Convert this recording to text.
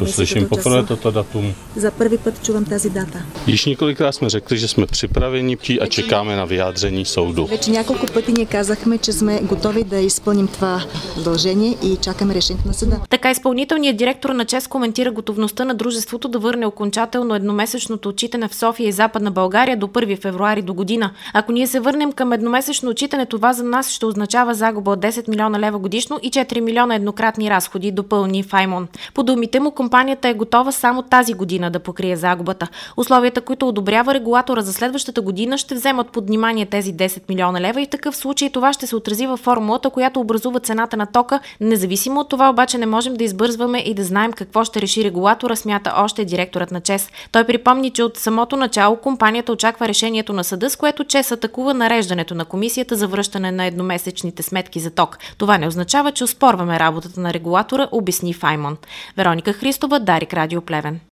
To slyším poprvé toto datum. За първи път чувам тази дата. Již několikrát jsme řekli, že jsme připraveni a čekáme na vyjádření soudu. Вече няколко пъти ние казахме, че сме готови да изпълним това задължение и чакаме решението на съда. Така изпълнителният директор на ЧЕЗ коментира готовността на дружеството да върне окончателно едномесечното отчитане в София и Западна България до 1 февруари до година. Ако ние се върнем към едномесечно отчитане, това за нас ще означава загуба от 10 милиона лева годишно и 4 милиона еднократни разходи, допълни Файмон. По думите му, компанията е готова само тази година да покрие загубата. Условията, които одобрява регулатора за следващата година, ще вземат под внимание тези 10 милиона лева и в такъв случай това ще се отрази във формулата, която образува цената на тока. Независимо от това обаче не можем да избързваме и да знаем какво ще реши регулатора, смята още директорът на ЧЕЗ. Той припомни, че от самото начало компанията очаква решението на съда, с което ЧЕЗ атакува нареждането на комисията за връщане на едномесечните сметки за ток. Това не означава, че оспорваме работата на регулатора, обясни Файмон. Вероника Христова, Дарик Радио Плевен.